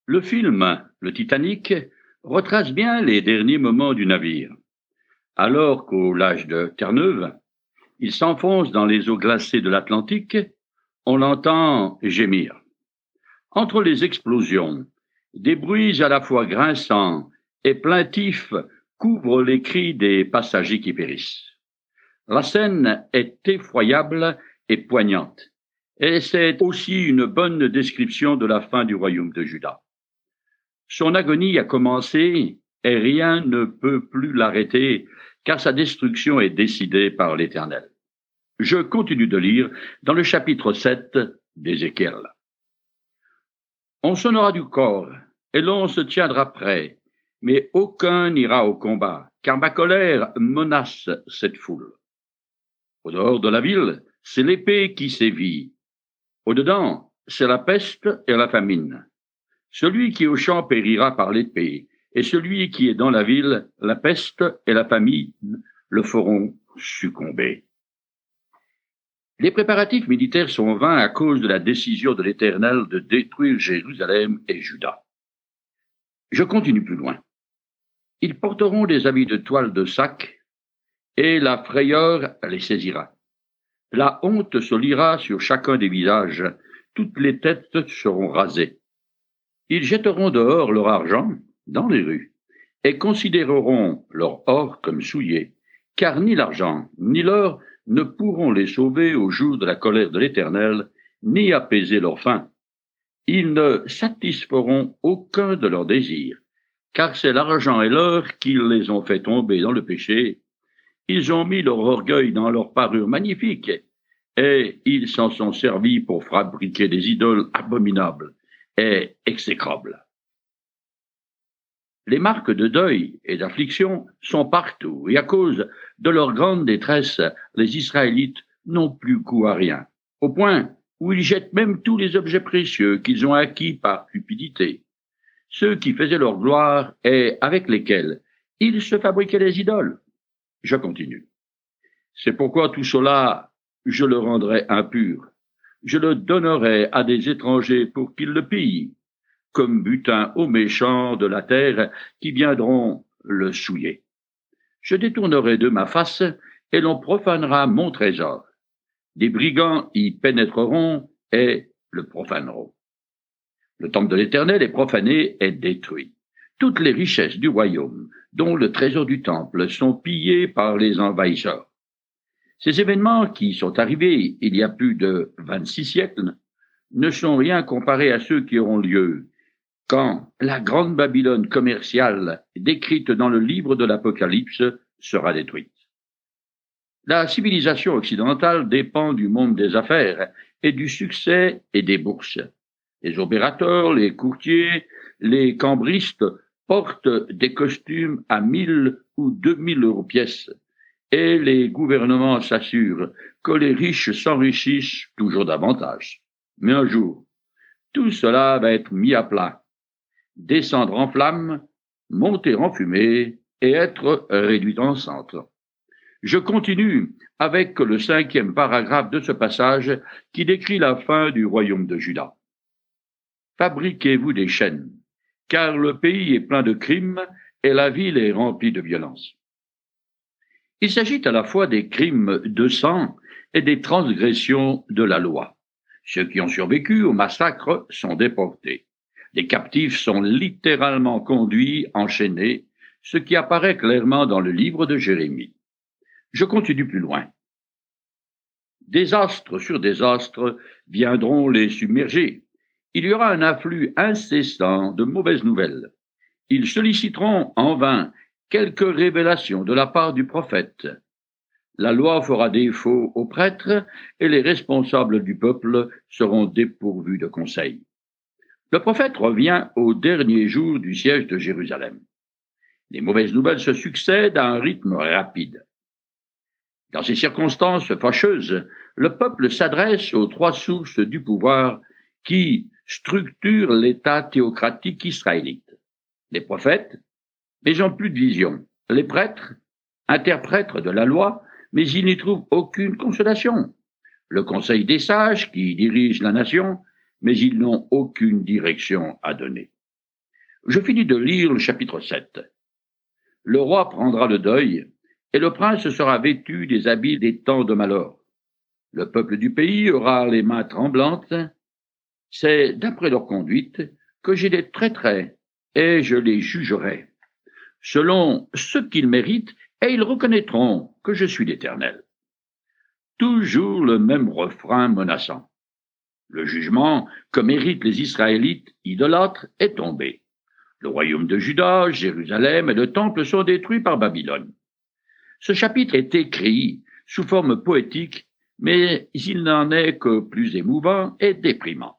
Le film, le Titanic, retrace bien les derniers moments du navire. Alors qu'au large de Terre-Neuve, il s'enfonce dans les eaux glacées de l'Atlantique, on l'entend gémir. Entre les explosions, des bruits à la fois grinçants et plaintifs couvrent les cris des passagers qui périssent. La scène est effroyable et poignante, et c'est aussi une bonne description de la fin du royaume de Juda. Son agonie a commencé et rien ne peut plus l'arrêter, car sa destruction est décidée par l'Éternel. Je continue de lire dans le chapitre 7 d'Ézéchiel. On sonnera du corps, et l'on se tiendra prêt, mais aucun n'ira au combat, car ma colère menace cette foule. Au dehors de la ville, c'est l'épée qui sévit. Au dedans, c'est la peste et la famine. Celui qui est au champ périra par l'épée, et celui qui est dans la ville, la peste et la famine le feront succomber. Les préparatifs militaires sont vains à cause de la décision de l'Éternel de détruire Jérusalem et Juda. Je continue plus loin. Ils porteront des habits de toile de sac, et la frayeur les saisira. La honte se lira sur chacun des visages, toutes les têtes seront rasées. Ils jetteront dehors leur argent dans les rues, et considéreront leur or comme souillé, car ni l'argent ni l'or ne pourront les sauver au jour de la colère de l'Éternel, ni apaiser leur faim. Ils ne satisferont aucun de leurs désirs, car c'est l'argent et l'or qui les ont fait tomber dans le péché. Ils ont mis leur orgueil dans leur parure magnifique, et ils s'en sont servis pour fabriquer des idoles abominables et exécrables. Les marques de deuil et d'affliction sont partout, et à cause de leur grande détresse, les Israélites n'ont plus goût à rien, au point où ils jettent même tous les objets précieux qu'ils ont acquis par cupidité, ceux qui faisaient leur gloire et avec lesquels ils se fabriquaient des idoles. Je continue. C'est pourquoi tout cela, je le rendrai impur. Je le donnerai à des étrangers pour qu'ils le pillent, comme butin aux méchants de la terre qui viendront le souiller. Je détournerai de ma face et l'on profanera mon trésor. Des brigands y pénétreront et le profaneront. Le temple de l'Éternel est profané et détruit. Toutes les richesses du royaume, dont le trésor du temple, sont pillées par les envahisseurs. Ces événements qui sont arrivés il y a plus de 26 siècles ne sont rien comparés à ceux qui auront lieu quand la grande Babylone commerciale décrite dans le livre de l'Apocalypse sera détruite. La civilisation occidentale dépend du monde des affaires et du succès et des bourses. Les opérateurs, les courtiers, les cambristes portent des costumes à 1000 ou 2000 euros pièce, et les gouvernements s'assurent que les riches s'enrichissent toujours davantage. Mais un jour, tout cela va être mis à plat, descendre en flammes, monter en fumée et être réduit en cendres. Je continue avec le 5e paragraphe de ce passage qui décrit la fin du royaume de Juda. Fabriquez-vous des chaînes, car le pays est plein de crimes et la ville est remplie de violence. Il s'agit à la fois des crimes de sang et des transgressions de la loi. Ceux qui ont survécu au massacre sont déportés. Les captifs sont littéralement conduits, enchaînés, ce qui apparaît clairement dans le livre de Jérémie. Je continue plus loin. Désastre sur désastre viendront les submerger. Il y aura un afflux incessant de mauvaises nouvelles. Ils solliciteront en vain quelques révélations de la part du prophète. La loi fera défaut aux prêtres et les responsables du peuple seront dépourvus de conseils. Le prophète revient au dernier jour du siège de Jérusalem. Les mauvaises nouvelles se succèdent à un rythme rapide. Dans ces circonstances fâcheuses, le peuple s'adresse aux 3 sources du pouvoir qui structurent l'État théocratique israélite. Les prophètes, mais ils n'ont plus de vision. Les prêtres, interprètes de la loi, mais ils n'y trouvent aucune consolation. Le conseil des sages, qui dirige la nation, mais ils n'ont aucune direction à donner. Je finis de lire le chapitre 7. Le roi prendra le deuil, et le prince sera vêtu des habits des temps de malheur. Le peuple du pays aura les mains tremblantes. C'est d'après leur conduite que je les traiterai, et je les jugerai, selon ce qu'ils méritent, et ils reconnaîtront que je suis l'Éternel. Toujours le même refrain menaçant. Le jugement que méritent les Israélites idolâtres est tombé. Le royaume de Juda, Jérusalem et le temple sont détruits par Babylone. Ce chapitre est écrit sous forme poétique, mais il n'en est que plus émouvant et déprimant.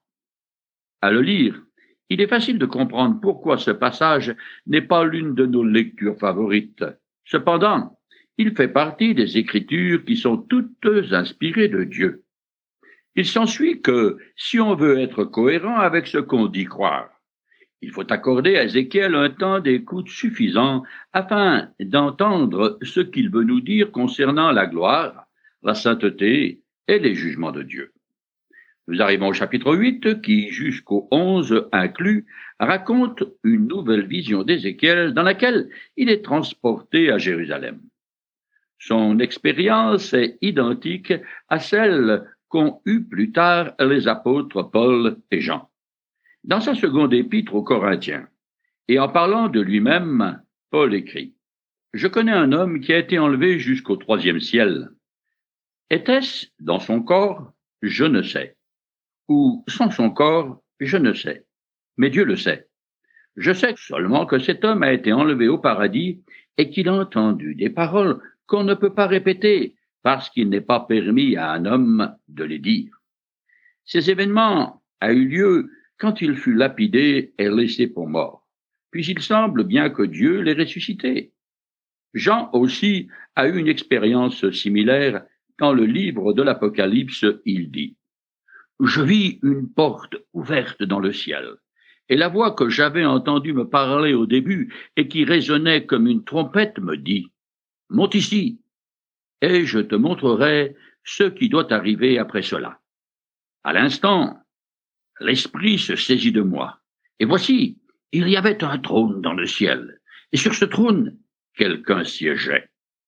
À le lire, il est facile de comprendre pourquoi ce passage n'est pas l'une de nos lectures favorites. Cependant, il fait partie des Écritures qui sont toutes inspirées de Dieu. Il s'ensuit que, si on veut être cohérent avec ce qu'on dit croire, il faut accorder à Ézéchiel un temps d'écoute suffisant afin d'entendre ce qu'il veut nous dire concernant la gloire, la sainteté et les jugements de Dieu. Nous arrivons au chapitre 8 qui, jusqu'au 11 inclus, raconte une nouvelle vision d'Ézéchiel dans laquelle il est transporté à Jérusalem. Son expérience est identique à celle qu'ont eue plus tard les apôtres Paul et Jean. Dans sa seconde épître aux Corinthiens, et en parlant de lui-même, Paul écrit « Je connais un homme qui a été enlevé jusqu'au 3e ciel. Était-ce dans son corps? Je ne sais. Ou sans son corps? Je ne sais. Mais Dieu le sait. Je sais seulement que cet homme a été enlevé au paradis et qu'il a entendu des paroles qu'on ne peut pas répéter parce qu'il n'est pas permis à un homme de les dire. Ces événements ont eu lieu quand il fut lapidé et laissé pour mort. Puis il semble bien que Dieu l'ait ressuscité. Jean aussi a eu une expérience similaire. Dans le livre de l'Apocalypse, il dit « Je vis une porte ouverte dans le ciel, et la voix que j'avais entendue me parler au début et qui résonnait comme une trompette me dit « Monte ici, et je te montrerai ce qui doit arriver après cela. » À l'instant, l'Esprit se saisit de moi, et voici, il y avait un trône dans le ciel, et sur ce trône, quelqu'un siégeait.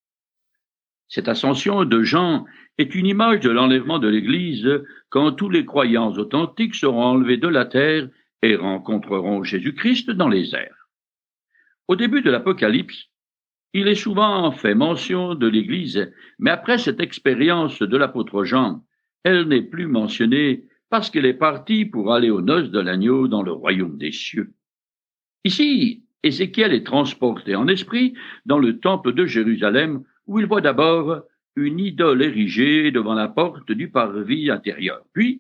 Cette ascension de Jean est une image de l'enlèvement de l'Église quand tous les croyants authentiques seront enlevés de la terre et rencontreront Jésus-Christ dans les airs. Au début de l'Apocalypse, il est souvent fait mention de l'Église, mais après cette expérience de l'apôtre Jean, elle n'est plus mentionnée parce qu'elle est partie pour aller aux noces de l'agneau dans le royaume des cieux. Ici, Ézéchiel est transporté en esprit dans le temple de Jérusalem où il voit d'abord une idole érigée devant la porte du parvis intérieur. Puis,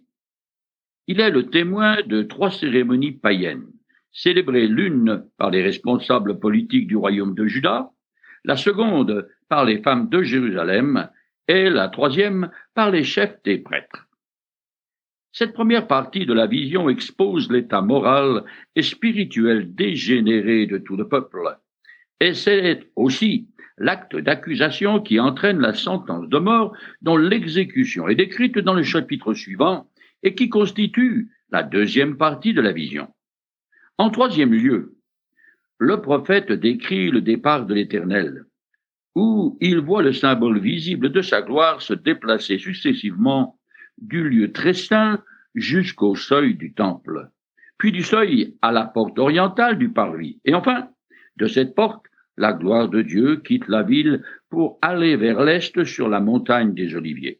il est le témoin de 3 cérémonies païennes, célébrées l'une par les responsables politiques du royaume de Juda, la seconde par les femmes de Jérusalem et la troisième par les chefs des prêtres. Cette première partie de la vision expose l'état moral et spirituel dégénéré de tout le peuple, et c'est aussi l'acte d'accusation qui entraîne la sentence de mort dont l'exécution est décrite dans le chapitre suivant et qui constitue la deuxième partie de la vision. En troisième lieu, le prophète décrit le départ de l'Éternel, où il voit le symbole visible de sa gloire se déplacer successivement du lieu très saint jusqu'au seuil du temple, puis du seuil à la porte orientale du parvis, et enfin, de cette porte, la gloire de Dieu quitte la ville pour aller vers l'est sur la montagne des Oliviers.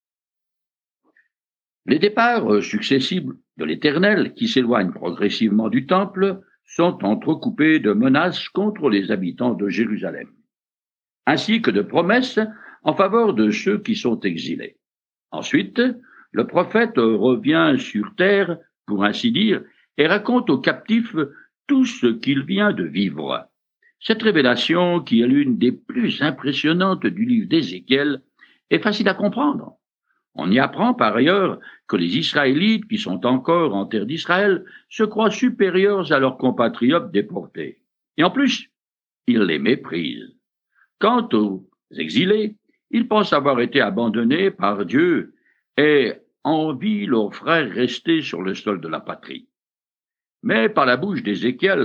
Les départs successifs de l'Éternel, qui s'éloignent progressivement du temple, sont entrecoupés de menaces contre les habitants de Jérusalem, ainsi que de promesses en faveur de ceux qui sont exilés. Ensuite, le prophète revient sur terre, pour ainsi dire, et raconte aux captifs tout ce qu'il vient de vivre. Cette révélation, qui est l'une des plus impressionnantes du livre d'Ézéchiel, est facile à comprendre. On y apprend par ailleurs que les Israélites, qui sont encore en terre d'Israël, se croient supérieurs à leurs compatriotes déportés. Et en plus, ils les méprisent. Quant aux exilés, ils pensent avoir été abandonnés par Dieu et envient leurs frères restés sur le sol de la patrie. Mais par la bouche d'Ézéchiel,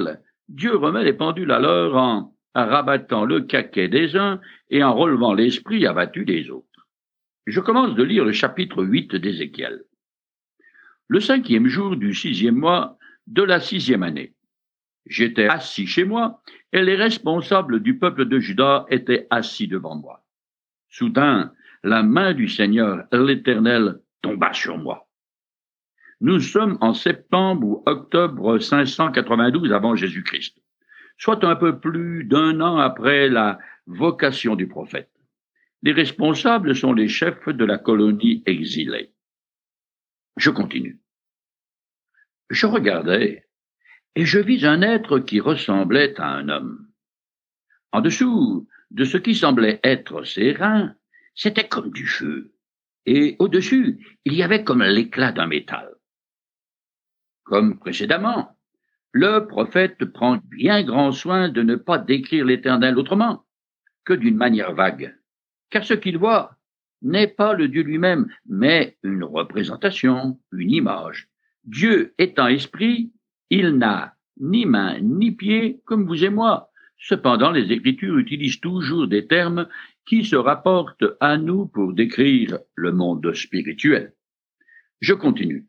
Dieu remet les pendules à l'heure en rabattant le caquet des uns et en relevant l'esprit abattu des autres. Je commence de lire le chapitre 8 d'Ézéchiel. Le 5e jour du 6e mois de la 6e année. J'étais assis chez moi et les responsables du peuple de Juda étaient assis devant moi. Soudain, la main du Seigneur, l'Éternel, tomba sur moi. Nous sommes en septembre ou octobre 592 avant Jésus-Christ, soit un peu plus d'1 an après la vocation du prophète. Les responsables sont les chefs de la colonie exilée. Je continue. Je regardais et je vis un être qui ressemblait à un homme. En dessous de ce qui semblait être ses reins, c'était comme du feu, et au-dessus, il y avait comme l'éclat d'un métal. Comme précédemment, le prophète prend bien grand soin de ne pas décrire l'Éternel autrement que d'une manière vague, car ce qu'il voit n'est pas le Dieu lui-même, mais une représentation, une image. Dieu étant esprit, il n'a ni main ni pied comme vous et moi. Cependant, les Écritures utilisent toujours des termes qui se rapportent à nous pour décrire le monde spirituel. Je continue.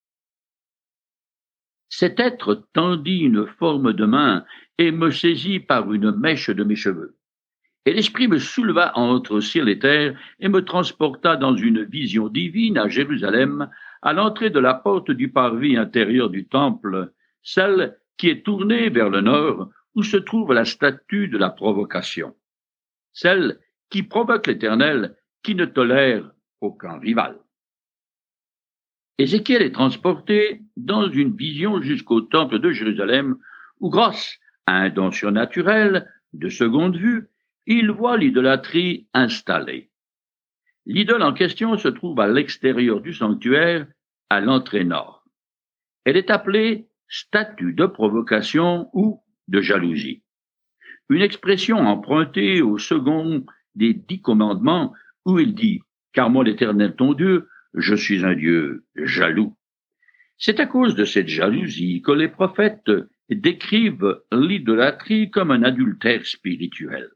Cet être tendit une forme de main et me saisit par une mèche de mes cheveux. Et l'Esprit me souleva entre ciel et terre et me transporta dans une vision divine à Jérusalem, à l'entrée de la porte du parvis intérieur du temple, celle qui est tournée vers le nord, où se trouve la statue de la provocation, celle qui provoque l'Éternel, qui ne tolère aucun rival. Ézéchiel est transporté dans une vision jusqu'au temple de Jérusalem, où grâce à un don surnaturel, de seconde vue, il voit l'idolâtrie installée. L'idole en question se trouve à l'extérieur du sanctuaire, à l'entrée nord. Elle est appelée statue de provocation ou de jalousie. Une expression empruntée au second des 10 commandements où il dit « Car moi l'Éternel ton Dieu, je suis un Dieu jaloux ». C'est à cause de cette jalousie que les prophètes décrivent l'idolâtrie comme un adultère spirituel.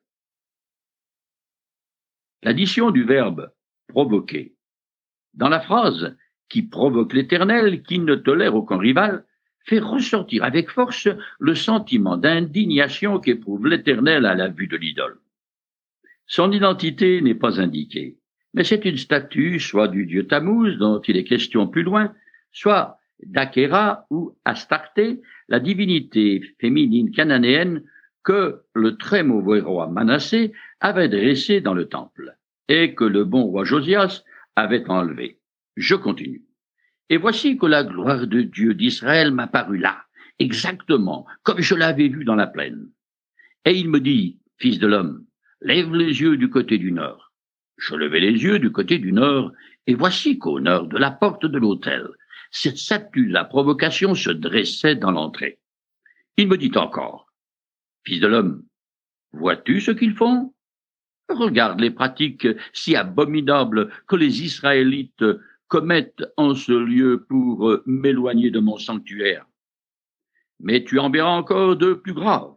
L'addition du verbe « provoquer » dans la phrase « qui provoque l'Éternel, qui ne tolère aucun rival » fait ressortir avec force le sentiment d'indignation qu'éprouve l'Éternel à la vue de l'idole. Son identité n'est pas indiquée, mais c'est une statue soit du dieu Tammuz, dont il est question plus loin, soit d'Akhéra ou Astarté, la divinité féminine cananéenne que le très mauvais roi Manassé avait dressée dans le temple, et que le bon roi Josias avait enlevée. Je continue. Et voici que la gloire de Dieu d'Israël m'apparut là, exactement comme je l'avais vu dans la plaine. Et il me dit, fils de l'homme, lève les yeux du côté du nord. Je levai les yeux du côté du nord, et voici qu'au nord de la porte de l'autel, cette statue de la provocation se dressait dans l'entrée. Il me dit encore, fils de l'homme, vois-tu ce qu'ils font? Regarde les pratiques si abominables que les Israélites commettent en ce lieu pour m'éloigner de mon sanctuaire. Mais tu en verras encore de plus graves.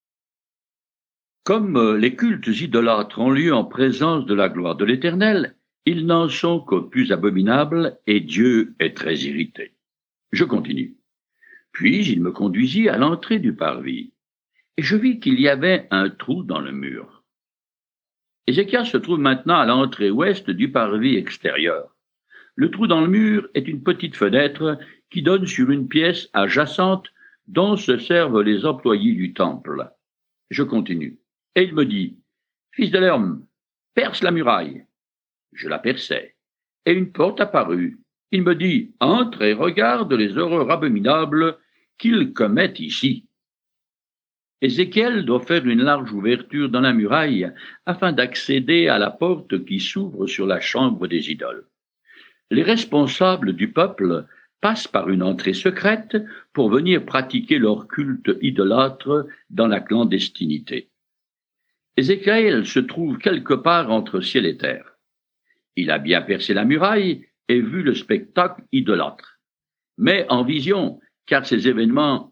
Comme les cultes idolâtres ont lieu en présence de la gloire de l'Éternel, ils n'en sont que plus abominables et Dieu est très irrité. Je continue. Puis il me conduisit à l'entrée du parvis, et je vis qu'il y avait un trou dans le mur. Ézéchiel se trouve maintenant à l'entrée ouest du parvis extérieur. Le trou dans le mur est une petite fenêtre qui donne sur une pièce adjacente dont se servent les employés du temple. Je continue. Et il me dit, fils de l'homme, perce la muraille. Je la perçai, et une porte apparut. Il me dit, entre et regarde les horreurs abominables qu'ils commettent ici. Ézéchiel doit faire une large ouverture dans la muraille afin d'accéder à la porte qui s'ouvre sur la chambre des idoles. Les responsables du peuple passent par une entrée secrète pour venir pratiquer leur culte idolâtre dans la clandestinité. Ézéchiel se trouve quelque part entre ciel et terre. Il a bien percé la muraille et vu le spectacle idolâtre, mais en vision, car ces événements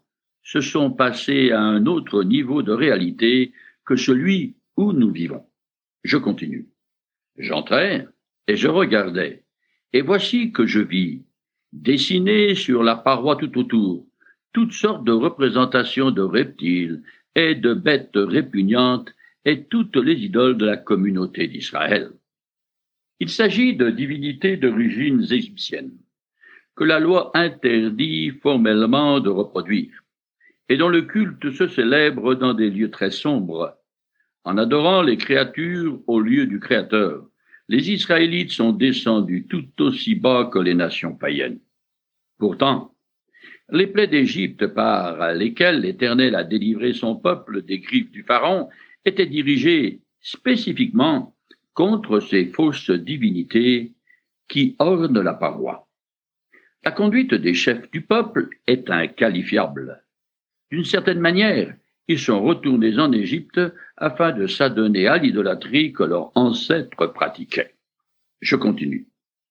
se sont passés à un autre niveau de réalité que celui où nous vivons. Je continue. J'entrais et je regardais, et voici que je vis, dessinées sur la paroi tout autour, toutes sortes de représentations de reptiles et de bêtes répugnantes et toutes les idoles de la communauté d'Israël. Il s'agit de divinités d'origine égyptienne, que la loi interdit formellement de reproduire, et dont le culte se célèbre dans des lieux très sombres. En adorant les créatures au lieu du Créateur, les Israélites sont descendus tout aussi bas que les nations païennes. Pourtant, les plaies d'Égypte par lesquelles l'Éternel a délivré son peuple des griffes du Pharaon étaient dirigées spécifiquement contre ces fausses divinités qui ornent la paroi. La conduite des chefs du peuple est inqualifiable. D'une certaine manière, ils sont retournés en Égypte afin de s'adonner à l'idolâtrie que leurs ancêtres pratiquaient. Je continue.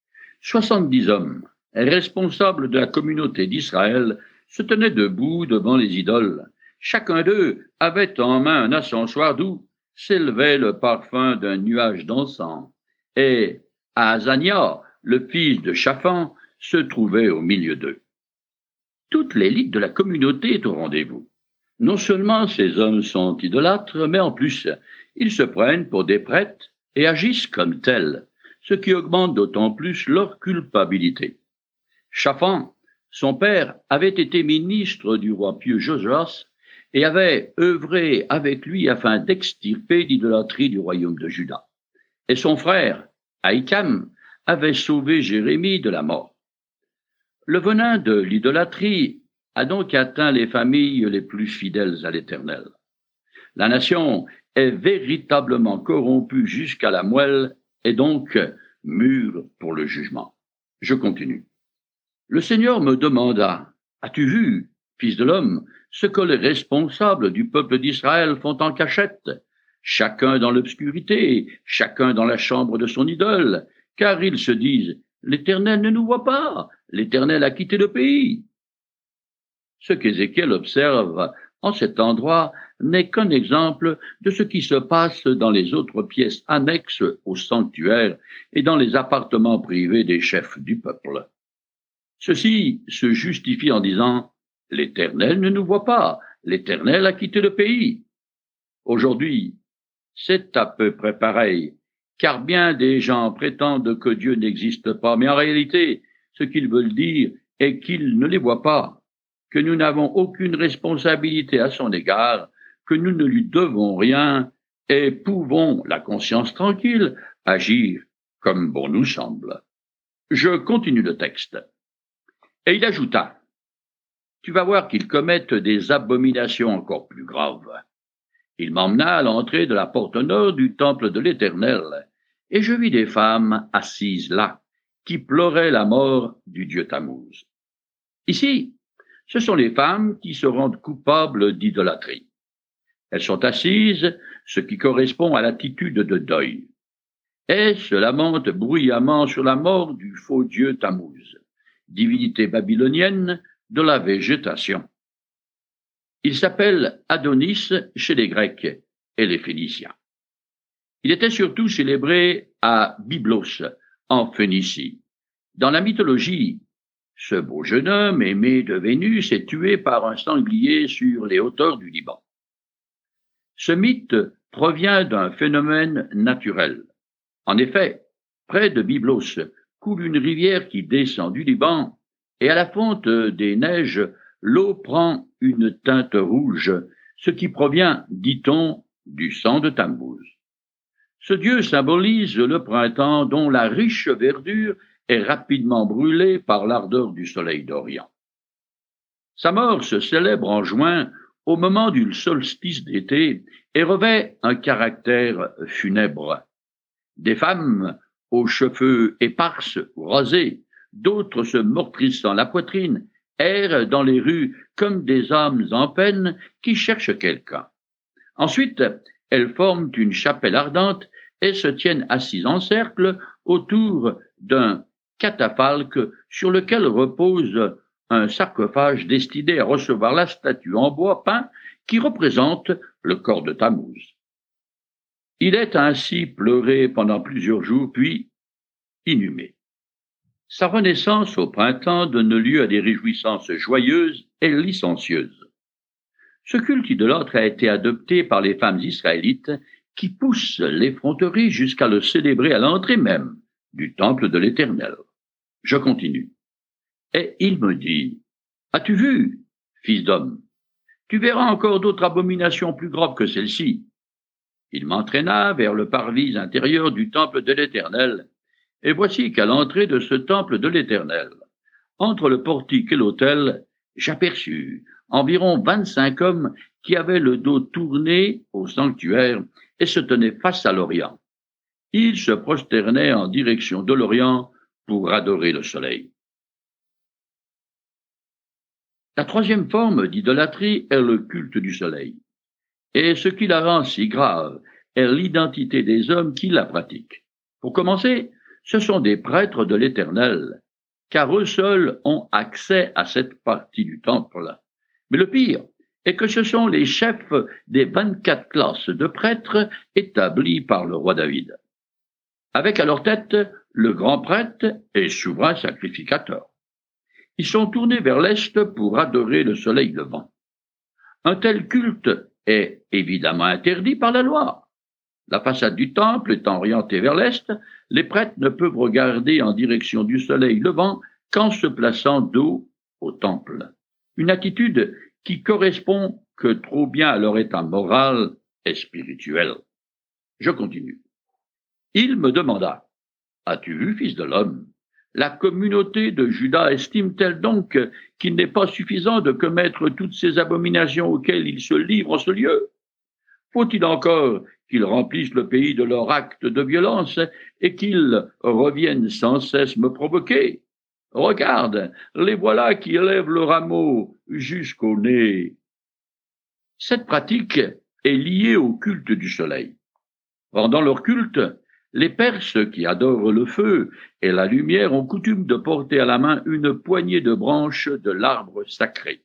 70 hommes, responsables de la communauté d'Israël, se tenaient debout devant les idoles. Chacun d'eux avait en main un ascensoir d'où s'élevait le parfum d'un nuage d'encens, et Azania, le fils de Shaphan, se trouvait au milieu d'eux. Toute l'élite de la communauté est au rendez-vous. Non seulement ces hommes sont idolâtres, mais en plus, ils se prennent pour des prêtres et agissent comme tels, ce qui augmente d'autant plus leur culpabilité. Shaphan, son père, avait été ministre du roi pieux Josias et avait œuvré avec lui afin d'extirper l'idolâtrie du royaume de Juda. Et son frère, Ahikam, avait sauvé Jérémie de la mort. Le venin de l'idolâtrie a donc atteint les familles les plus fidèles à l'Éternel. La nation est véritablement corrompue jusqu'à la moelle et donc mûre pour le jugement. Je continue. Le Seigneur me demanda, « As-tu vu, fils de l'homme, ce que les responsables du peuple d'Israël font en cachette, chacun dans l'obscurité, chacun dans la chambre de son idole, car ils se disent, l'Éternel ne nous voit pas, l'Éternel a quitté le pays. » Ce qu'Ézéchiel observe en cet endroit n'est qu'un exemple de ce qui se passe dans les autres pièces annexes au sanctuaire et dans les appartements privés des chefs du peuple. Ceux-ci se justifient en disant « L'Éternel ne nous voit pas, l'Éternel a quitté le pays. » Aujourd'hui, c'est à peu près pareil, car bien des gens prétendent que Dieu n'existe pas, mais en réalité, ce qu'ils veulent dire est qu'ils ne les voient pas, que nous n'avons aucune responsabilité à son égard, que nous ne lui devons rien et pouvons, la conscience tranquille, agir comme bon nous semble. Je continue le texte. Et il ajouta, « Tu vas voir qu'ils commettent des abominations encore plus graves. » Il m'emmena à l'entrée de la porte nord du temple de l'Éternel, et je vis des femmes assises là, qui pleuraient la mort du dieu Tammuz. Ici, ce sont les femmes qui se rendent coupables d'idolâtrie. Elles sont assises, ce qui correspond à l'attitude de deuil, et se lamentent bruyamment sur la mort du faux dieu Tammuz, divinité babylonienne de la végétation. Il s'appelle Adonis chez les Grecs et les Phéniciens. Il était surtout célébré à Byblos, en Phénicie. Dans la mythologie, ce beau jeune homme aimé de Vénus est tué par un sanglier sur les hauteurs du Liban. Ce mythe provient d'un phénomène naturel. En effet, près de Byblos coule une rivière qui descend du Liban, et à la fonte des neiges, l'eau prend une teinte rouge, ce qui provient, dit-on, du sang de Tammuz. Ce dieu symbolise le printemps dont la riche verdure est rapidement brûlée par l'ardeur du soleil d'Orient. Sa mort se célèbre en juin au moment du solstice d'été et revêt un caractère funèbre. Des femmes aux cheveux éparses ou rasés, d'autres se meurtrissant la poitrine, errent dans les rues comme des âmes en peine qui cherchent quelqu'un. Ensuite, elles forment une chapelle ardente et se tiennent assises en cercle autour d'un catafalque sur lequel repose un sarcophage destiné à recevoir la statue en bois peint qui représente le corps de Tammuz. Il est ainsi pleuré pendant plusieurs jours, puis inhumé. Sa renaissance au printemps donne lieu à des réjouissances joyeuses et licencieuses. Ce culte idolâtre a été adopté par les femmes israélites qui poussent l'effronterie jusqu'à le célébrer à l'entrée même du temple de l'Éternel. Je continue. Et il me dit, « As-tu vu, fils d'homme? Tu verras encore d'autres abominations plus graves que celle-ci. » Il m'entraîna vers le parvis intérieur du temple de l'Éternel, et voici qu'à l'entrée de ce temple de l'Éternel, entre le portique et l'autel, j'aperçus environ 25 hommes qui avaient le dos tourné au sanctuaire et se tenaient face à l'Orient. Ils se prosternaient en direction de l'Orient pour adorer le soleil. La troisième forme d'idolâtrie est le culte du soleil. Et ce qui la rend si grave est l'identité des hommes qui la pratiquent. Pour commencer, ce sont des prêtres de l'Éternel, car eux seuls ont accès à cette partie du temple. Mais le pire est que ce sont les chefs des 24 classes de prêtres établis par le roi David, avec à leur tête le grand prêtre et souverain sacrificateur. Ils sont tournés vers l'est pour adorer le soleil levant. Un tel culte est évidemment interdit par la loi. La façade du temple étant orientée vers l'est, les prêtres ne peuvent regarder en direction du soleil levant qu'en se plaçant dos au temple. Une attitude qui correspond que trop bien à leur état moral et spirituel. Je continue. Il me demanda, « As-tu vu, fils de l'homme? La communauté de Juda estime-t-elle donc qu'il n'est pas suffisant de commettre toutes ces abominations auxquelles ils se livrent en ce lieu? Faut-il encore qu'ils remplissent le pays de leurs actes de violence et qu'ils reviennent sans cesse me provoquer? Regarde, les voilà qui élèvent le rameau jusqu'au nez. » Cette pratique est liée au culte du soleil. Pendant leur culte, les Perses qui adorent le feu et la lumière ont coutume de porter à la main une poignée de branches de l'arbre sacré.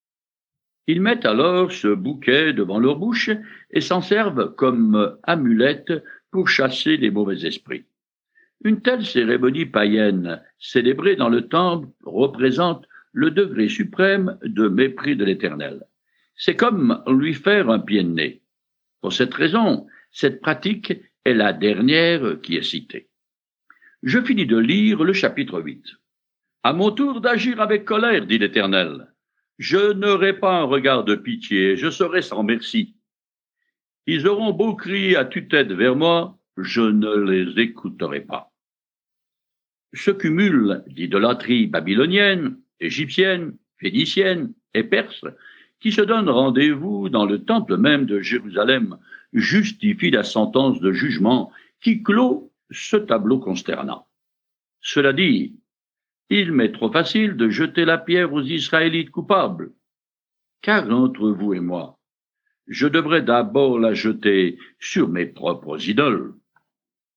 Ils mettent alors ce bouquet devant leur bouche et s'en servent comme amulette pour chasser les mauvais esprits. Une telle cérémonie païenne, célébrée dans le temple, représente le degré suprême de mépris de l'Éternel. C'est comme lui faire un pied de nez. Pour cette raison, cette pratique est la dernière qui est citée. Je finis de lire le chapitre 8. « À mon tour d'agir avec colère, dit l'Éternel. Je n'aurai pas un regard de pitié, je serai sans merci. Ils auront beau crier à tue-tête vers moi, je ne les écouterai pas. » Ce cumul d'idolâtrie babylonienne, égyptienne, phénicienne et perse qui se donnent rendez-vous dans le temple même de Jérusalem justifie la sentence de jugement qui clôt ce tableau consternant. Cela dit, il m'est trop facile de jeter la pierre aux Israélites coupables, car entre vous et moi, je devrais d'abord la jeter sur mes propres idoles.